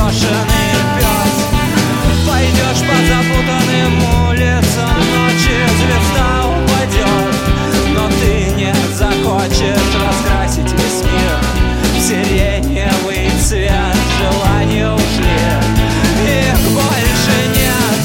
брошенный пес. Пойдешь по запутанным улицам, ночи звезда упадет, но ты не захочешь раскрасить весь мир в сиреневый цвет. Желания ушли, их больше нет.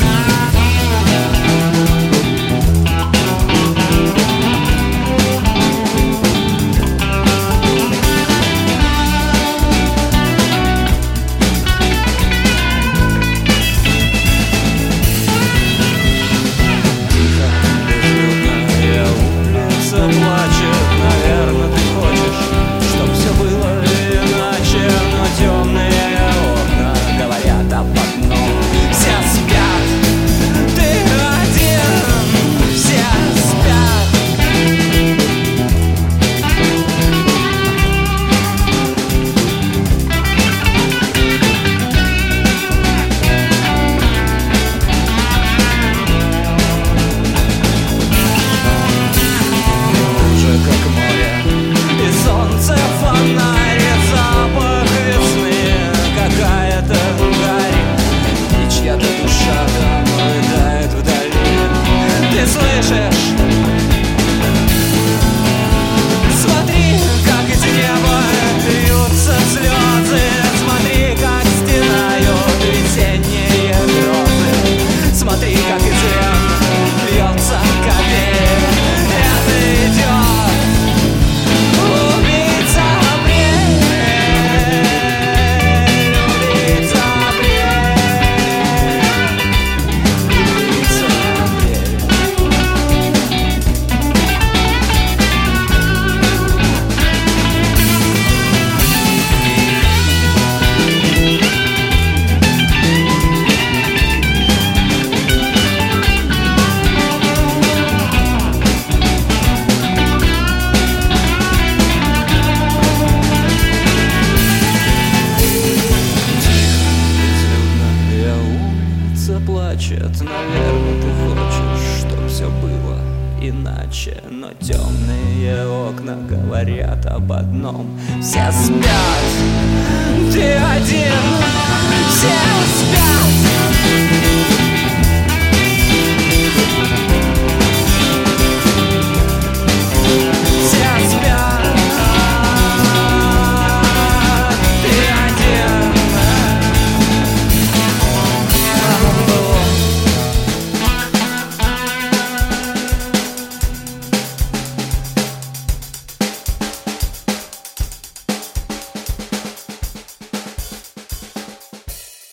Плачет, наверное, ты хочешь, чтоб все было иначе, но темные окна говорят об одном: все спят, ты один, все спят. Как море, и солнце фонарь, запах весны, какая-то гарь, и чья-то душа там рыдает вдали. Ты слышишь? Смотри, как из неба льются слезы, смотри, как стенают весенние грозы, смотри, как из вен льется капель. Это идет убийца апрель, убийца апрель, убийца апрель. Плачет, наверное, ты хочешь, чтоб все было иначе, но темные окна говорят об одном: все спят, ты один, все спят.